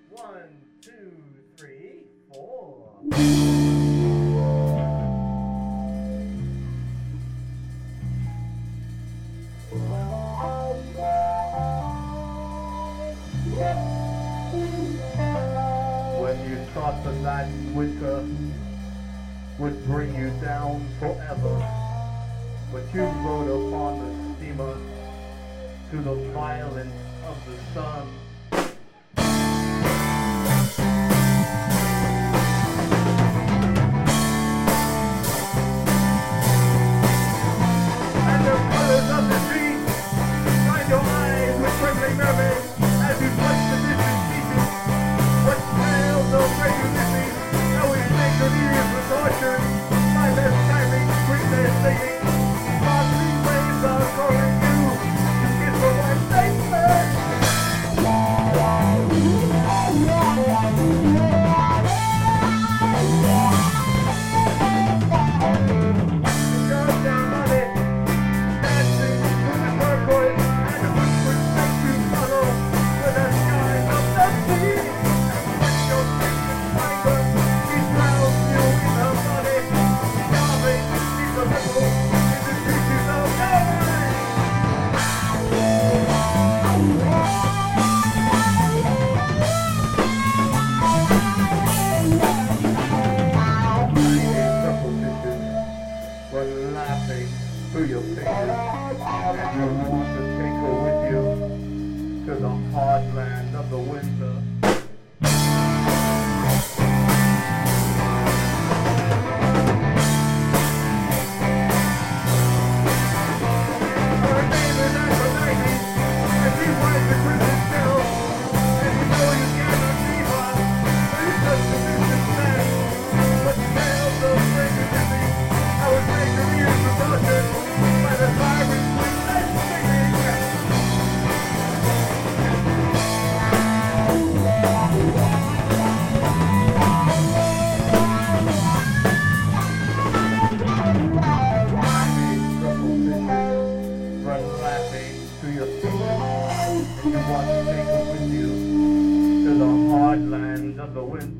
One, two, three, four. When you thought the last winter would bring you down forever, but you rode upon the steamer to the violence of the sun. And the colors of the streets find your eyes with trembling nervous as you touch the distant beaches. What tales of prejudices, how it makes your ears with torture. My left timing, sweetness singing, sparkling waves are calling you. It's for one statement. Goddamn money, dancing through the turquoise, and the whispered makes you follow to the skies of the sea. And when your thinking fiber, he drowns you in her body, carving these ripples in the creatures of Norway. Run laughing through your fingers, and you want to take her with you to the hard land of the winter. Her name is Aphrodite, and she wears the crimson shell, and you know you cannot see her, but you just a distant stand. But tales of prejudice, how it makes your ears revolted by the sirens with that singing. Run laughing through your fingers, and you want to take her with you to the hard land of the winter.